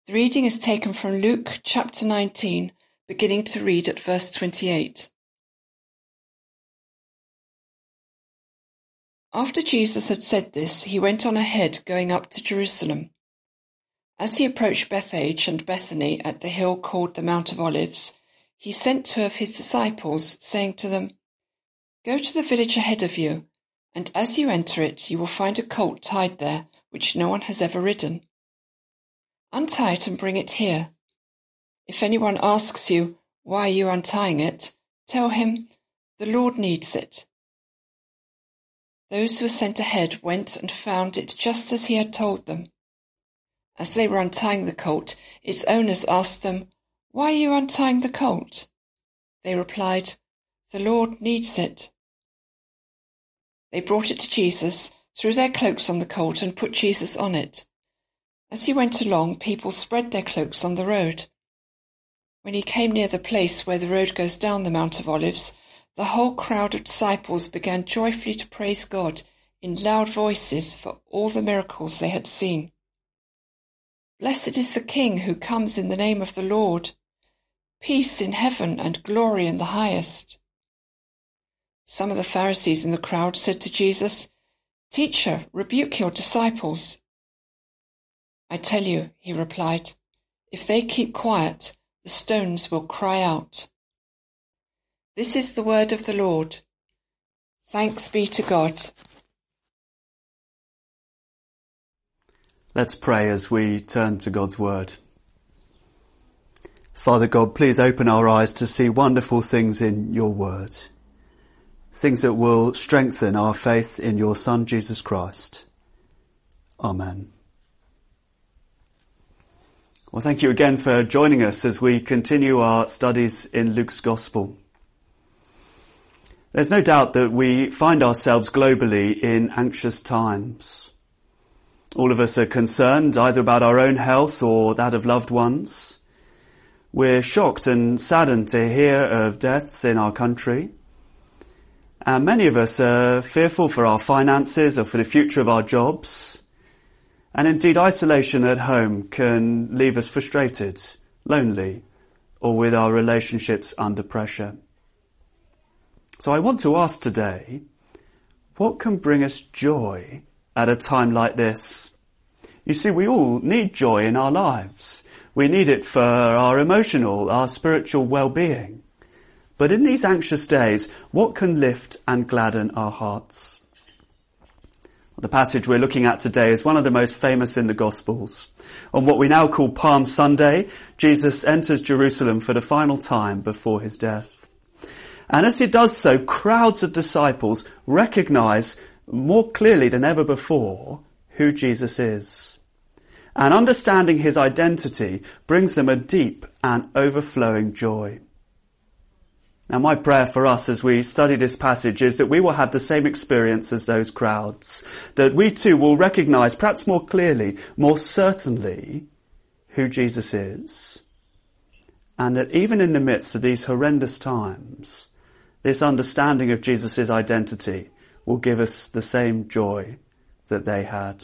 The reading is taken from Luke chapter 19, beginning to read at verse 28. After Jesus had said this, he went on ahead, going up to Jerusalem. As he approached Bethphage and Bethany at the hill called the Mount of Olives, he sent 2 of his disciples, saying to them, "Go to the village ahead of you, and as you enter it, you will find a colt tied there, which no one has ever ridden. Untie it and bring it here. If anyone asks you, 'Why are you untying it?' tell him, 'The Lord needs it.'" Those who were sent ahead went and found it just as he had told them. As they were untying the colt, its owners asked them, "Why are you untying the colt?" They replied, "The Lord needs it." They brought it to Jesus, threw their cloaks on the colt, and put Jesus on it. As he went along, people spread their cloaks on the road. When he came near the place where the road goes down the Mount of Olives, the whole crowd of disciples began joyfully to praise God in loud voices for all the miracles they had seen. "Blessed is the King who comes in the name of the Lord. Peace in heaven and glory in the highest." Some of the Pharisees in the crowd said to Jesus, "Teacher, rebuke your disciples." "I tell you," he replied, "if they keep quiet, the stones will cry out." This is the word of the Lord. Thanks be to God. Let's pray as we turn to God's word. Father God, please open our eyes to see wonderful things in your word. Things that will strengthen our faith in your Son, Jesus Christ. Amen. Well, thank you again for joining us as we continue our studies in Luke's Gospel. There's no doubt that we find ourselves globally in anxious times. All of us are concerned either about our own health or that of loved ones. We're shocked and saddened to hear of deaths in our country. And many of us are fearful for our finances or for the future of our jobs. And indeed, isolation at home can leave us frustrated, lonely, or with our relationships under pressure. So I want to ask today, what can bring us joy at a time like this? You see, we all need joy in our lives. We need it for our emotional, our spiritual well-being. But in these anxious days, what can lift and gladden our hearts? The passage we're looking at today is one of the most famous in the Gospels. On what we now call Palm Sunday, Jesus enters Jerusalem for the final time before his death. And as he does so, crowds of disciples recognize more clearly than ever before who Jesus is. And understanding his identity brings them a deep and overflowing joy. Now, my prayer for us as we study this passage is that we will have the same experience as those crowds, that we too will recognize perhaps more clearly, more certainly, who Jesus is. And that even in the midst of these horrendous times, this understanding of Jesus' identity will give us the same joy that they had.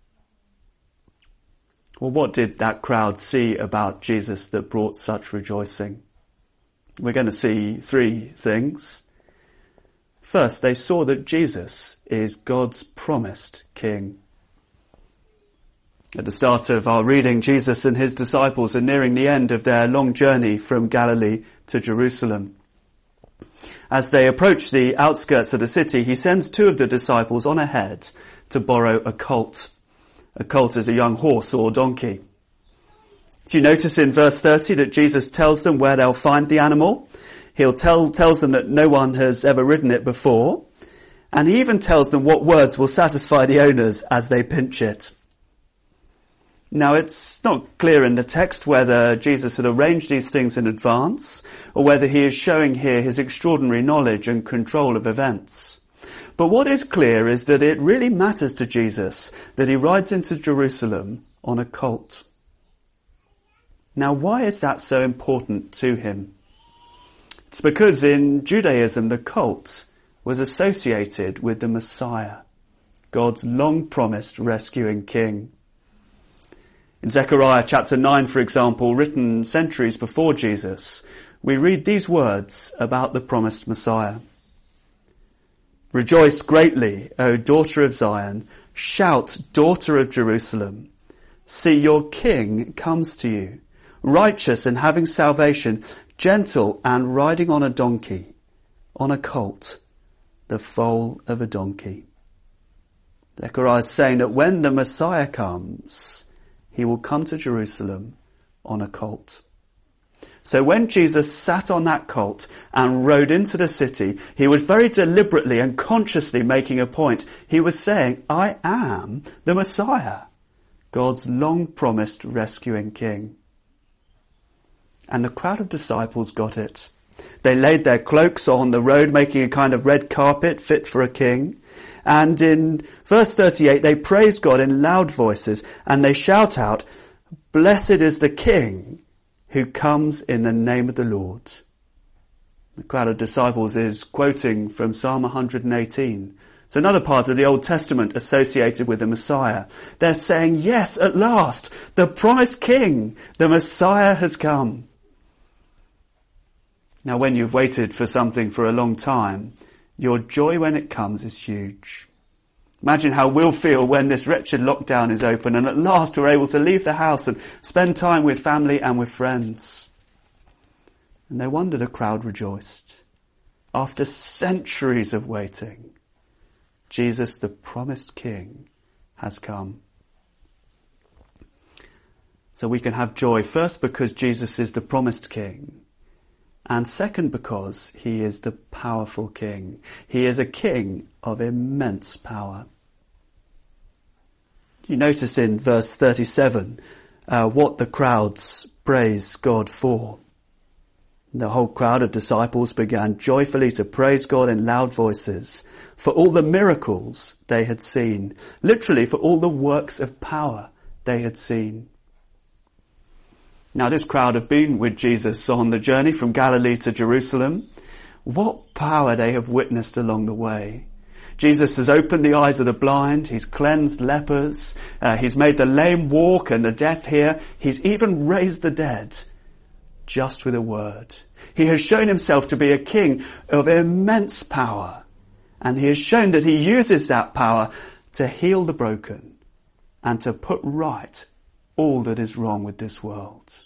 Well, what did that crowd see about Jesus that brought such rejoicing? We're going to see 3 things. First, they saw that Jesus is God's promised King. At the start of our reading, Jesus and his disciples are nearing the end of their long journey from Galilee to Jerusalem. As they approach the outskirts of the city, he sends 2 of the disciples on ahead to borrow a colt. A colt is a young horse or donkey. Do you notice in verse 30 that Jesus tells them where they'll find the animal? He tells them that no one has ever ridden it before. And he even tells them what words will satisfy the owners as they pinch it. Now, it's not clear in the text whether Jesus had arranged these things in advance or whether he is showing here his extraordinary knowledge and control of events. But what is clear is that it really matters to Jesus that he rides into Jerusalem on a colt. Now, why is that so important to him? It's because in Judaism, the colt was associated with the Messiah, God's long-promised rescuing king. In Zechariah chapter 9, for example, written centuries before Jesus, we read these words about the promised Messiah. Rejoice greatly, O daughter of Zion. Shout, daughter of Jerusalem. See, your king comes to you, righteous and having salvation, gentle and riding on a donkey, on a colt, the foal of a donkey. Zechariah is saying that when the Messiah comes, he will come to Jerusalem on a colt. So when Jesus sat on that colt and rode into the city, he was very deliberately and consciously making a point. He was saying, I am the Messiah, God's long-promised rescuing king. And the crowd of disciples got it. They laid their cloaks on the road, making a kind of red carpet fit for a king. And in verse 38, they praise God in loud voices, and they shout out, Blessed is the King who comes in the name of the Lord. The crowd of disciples is quoting from Psalm 118. It's another part of the Old Testament associated with the Messiah. They're saying, yes, at last, the promised King, the Messiah has come. Now, when you've waited for something for a long time, your joy when it comes is huge. Imagine how we'll feel when this wretched lockdown is open and at last we're able to leave the house and spend time with family and with friends. And no wonder the crowd rejoiced. After centuries of waiting, Jesus, the promised King, has come. So we can have joy, first because Jesus is the promised King, and second because he is the powerful King. He is a King of immense power. You notice in verse 37 what the crowds praise God for. The whole crowd of disciples began joyfully to praise God in loud voices for all the miracles they had seen, literally for all the works of power they had seen. Now this crowd have been with Jesus on the journey from Galilee to Jerusalem. What power they have witnessed along the way. Jesus has opened the eyes of the blind, he's cleansed lepers, he's made the lame walk and the deaf hear, he's even raised the dead just with a word. He has shown himself to be a king of immense power, and he has shown that he uses that power to heal the broken and to put right all that is wrong with this world.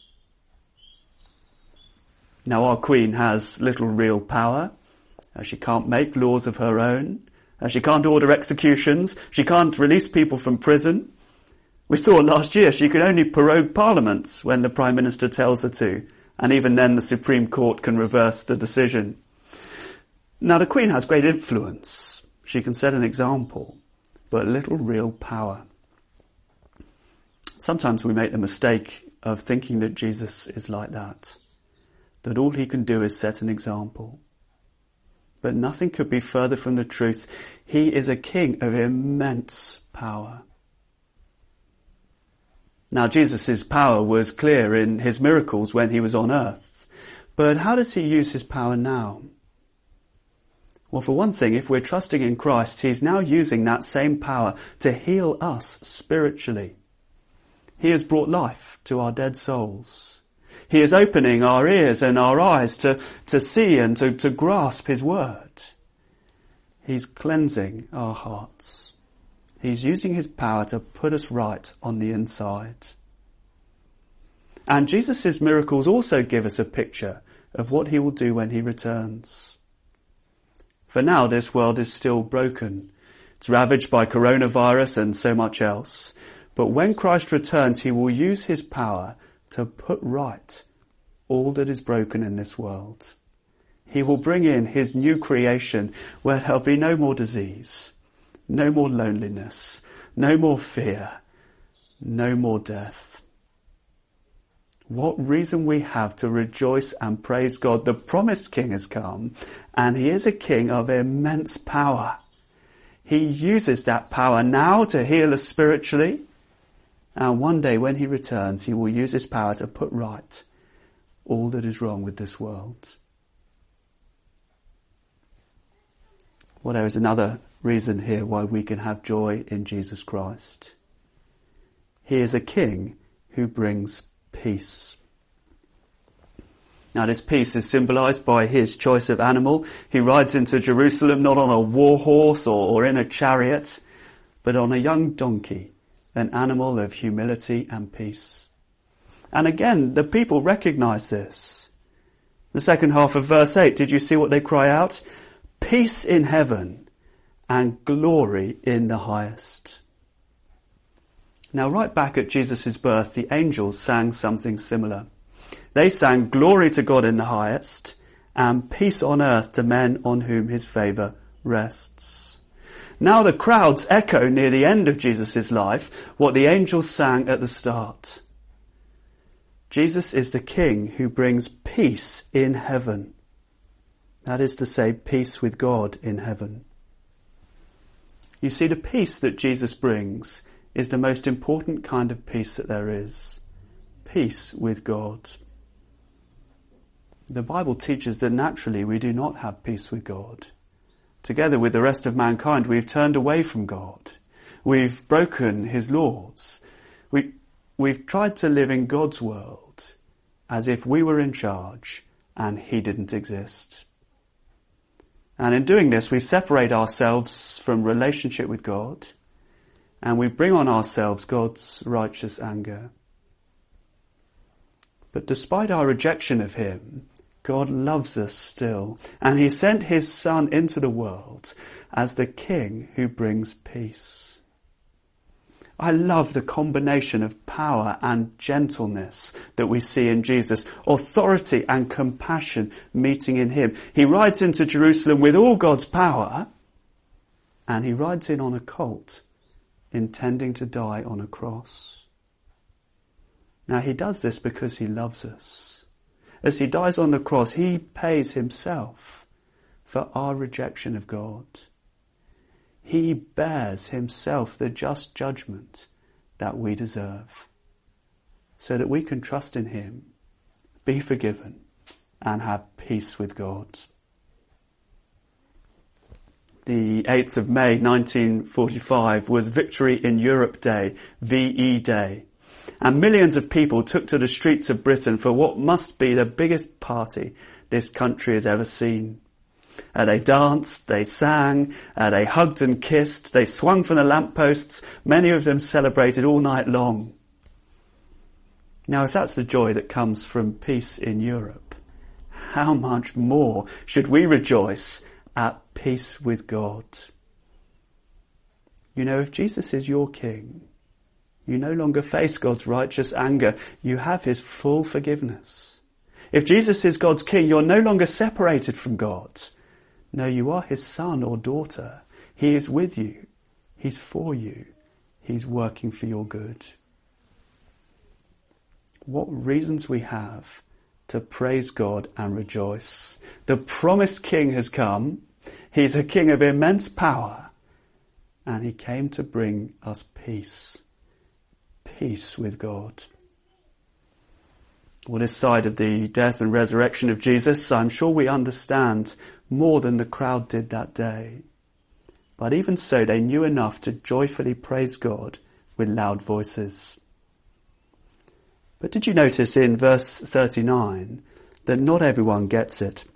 Now our Queen has little real power. She can't make laws of her own. She can't order executions. She can't release people from prison. We saw last year she can only prorogue parliaments when the Prime Minister tells her to, and even then the Supreme Court can reverse the decision. Now the Queen has great influence. She can set an example, but little real power. Sometimes we make the mistake of thinking that Jesus is like that all he can do is set an example. But nothing could be further from the truth. He is a king of immense power. Now Jesus' power was clear in his miracles when he was on earth. But how does he use his power now? Well, for one thing, if we're trusting in Christ, he's now using that same power to heal us spiritually. He has brought life to our dead souls. He is opening our ears and our eyes to see and to grasp his word. He's cleansing our hearts. He's using his power to put us right on the inside. And Jesus' miracles also give us a picture of what he will do when he returns. For now, this world is still broken. It's ravaged by coronavirus and so much else. But when Christ returns, he will use his power to put right all that is broken in this world. He will bring in his new creation where there'll be no more disease, no more loneliness, no more fear, no more death. What reason we have to rejoice and praise God. The promised King has come, and he is a king of immense power. He uses that power now to heal us spiritually. And one day when he returns, he will use his power to put right all that is wrong with this world. Well, there is another reason here why we can have joy in Jesus Christ. He is a king who brings peace. Now this peace is symbolised by his choice of animal. He rides into Jerusalem not on a war horse or in a chariot, but on a young donkey, an animal of humility and peace. And again, the people recognise this. The second half of verse 8, did you see what they cry out? Peace in heaven and glory in the highest. Now right back at Jesus' birth, the angels sang something similar. They sang glory to God in the highest and peace on earth to men on whom his favour rests. Now the crowds echo near the end of Jesus' life what the angels sang at the start. Jesus is the King who brings peace in heaven. That is to say, peace with God in heaven. You see, the peace that Jesus brings is the most important kind of peace that there is. Peace with God. The Bible teaches that naturally we do not have peace with God. Together with the rest of mankind, we've turned away from God. We've broken his laws. We've tried to live in God's world as if we were in charge and he didn't exist. And in doing this, we separate ourselves from relationship with God and we bring on ourselves God's righteous anger. But despite our rejection of him, God loves us still, and he sent his Son into the world as the King who brings peace. I love the combination of power and gentleness that we see in Jesus, authority and compassion meeting in him. He rides into Jerusalem with all God's power, and he rides in on a colt, intending to die on a cross. Now he does this because he loves us. As he dies on the cross, he pays himself for our rejection of God. He bears himself the just judgment that we deserve, so that we can trust in him, be forgiven, and have peace with God. The 8th of May 1945 was Victory in Europe Day, VE Day. And millions of people took to the streets of Britain for what must be the biggest party this country has ever seen. They danced, they sang, they hugged and kissed, they swung from the lampposts. Many of them celebrated all night long. Now, if that's the joy that comes from peace in Europe, how much more should we rejoice at peace with God? You know, if Jesus is your King, you no longer face God's righteous anger. You have his full forgiveness. If Jesus is God's King, you're no longer separated from God. No, you are his son or daughter. He is with you. He's for you. He's working for your good. What reasons we have to praise God and rejoice. The promised King has come. He's a King of immense power. And he came to bring us peace. Peace with God. Well, this side of the death and resurrection of Jesus, I'm sure we understand more than the crowd did that day. But even so, they knew enough to joyfully praise God with loud voices. But did you notice in verse 39 that not everyone gets it?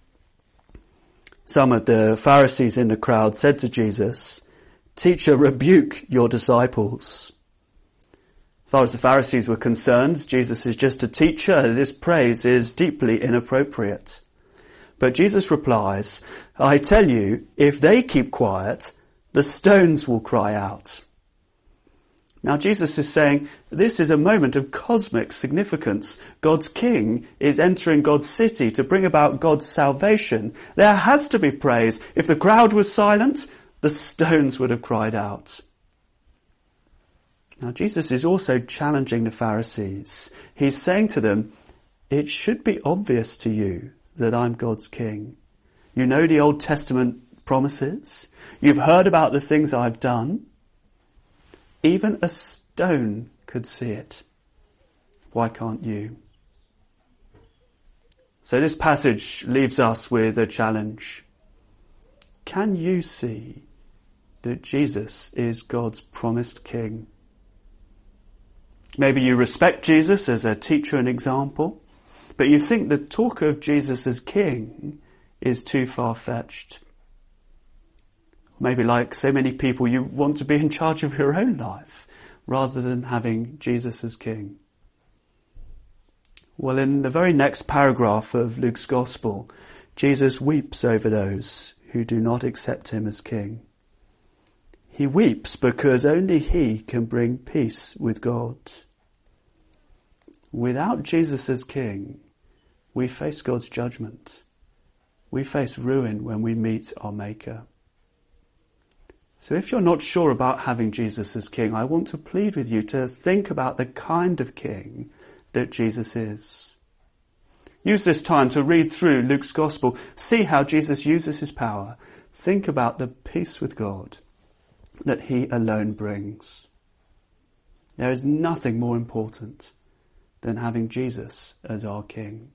Some of the Pharisees in the crowd said to Jesus, "Teacher, rebuke your disciples." As far as the Pharisees were concerned, Jesus is just a teacher, and this praise is deeply inappropriate. But Jesus replies, "I tell you, if they keep quiet, the stones will cry out." Now Jesus is saying, this is a moment of cosmic significance. God's King is entering God's city to bring about God's salvation. There has to be praise. If the crowd was silent, the stones would have cried out. Now Jesus is also challenging the Pharisees. He's saying to them, it should be obvious to you that I'm God's King. You know the Old Testament promises. You've heard about the things I've done. Even a stone could see it. Why can't you? So this passage leaves us with a challenge. Can you see that Jesus is God's promised King? Maybe you respect Jesus as a teacher and example, but you think the talk of Jesus as king is too far-fetched. Maybe like so many people, you want to be in charge of your own life rather than having Jesus as king. Well, in the very next paragraph of Luke's Gospel, Jesus weeps over those who do not accept him as king. He weeps because only he can bring peace with God. Without Jesus as king, we face God's judgment. We face ruin when we meet our Maker. So if you're not sure about having Jesus as king, I want to plead with you to think about the kind of king that Jesus is. Use this time to read through Luke's Gospel. See how Jesus uses his power. Think about the peace with God that he alone brings. There is nothing more important than having Jesus as our king.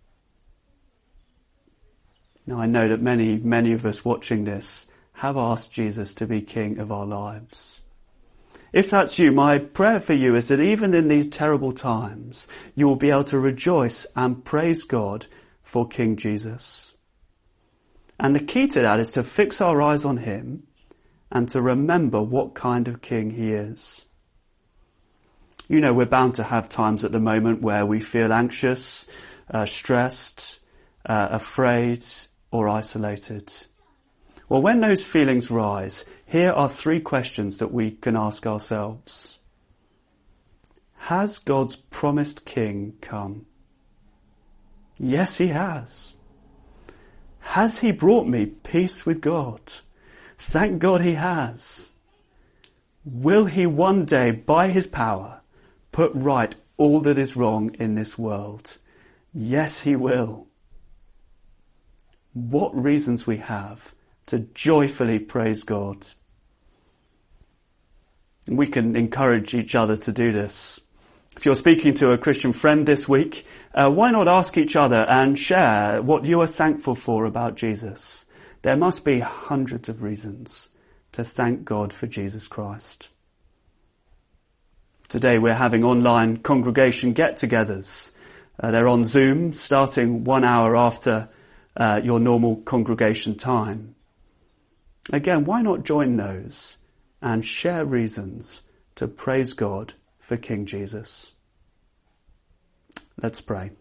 Now I know that many of us watching this have asked Jesus to be king of our lives. If that's you, my prayer for you is that even in these terrible times, you will be able to rejoice and praise God for King Jesus. And the key to that is to fix our eyes on him and to remember what kind of king he is. You know, we're bound to have times at the moment where we feel anxious, stressed, afraid, or isolated. Well, when those feelings rise, here are 3 questions that we can ask ourselves. Has God's promised king come? Yes, he has. Has he brought me peace with God? Thank God he has. Will he one day, by his power, put right all that is wrong in this world? Yes, he will. What reasons we have to joyfully praise God. We can encourage each other to do this. If you're speaking to a Christian friend this week, why not ask each other and share what you are thankful for about Jesus? There must be hundreds of reasons to thank God for Jesus Christ. Today we're having online congregation get-togethers. They're on Zoom, starting 1 hour after your normal congregation time. Again, why not join those and share reasons to praise God for King Jesus? Let's pray.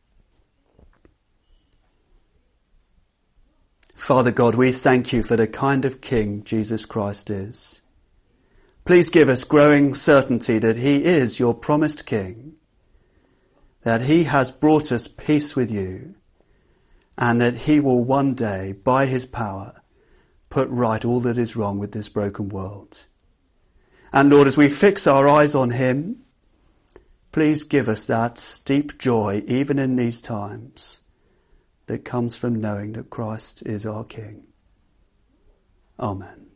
Father God, we thank you for the kind of King Jesus Christ is. Please give us growing certainty that he is your promised King, that he has brought us peace with you, and that he will one day, by his power, put right all that is wrong with this broken world. And Lord, as we fix our eyes on him, please give us that deep joy, even in these times, that comes from knowing that Christ is our King. Amen.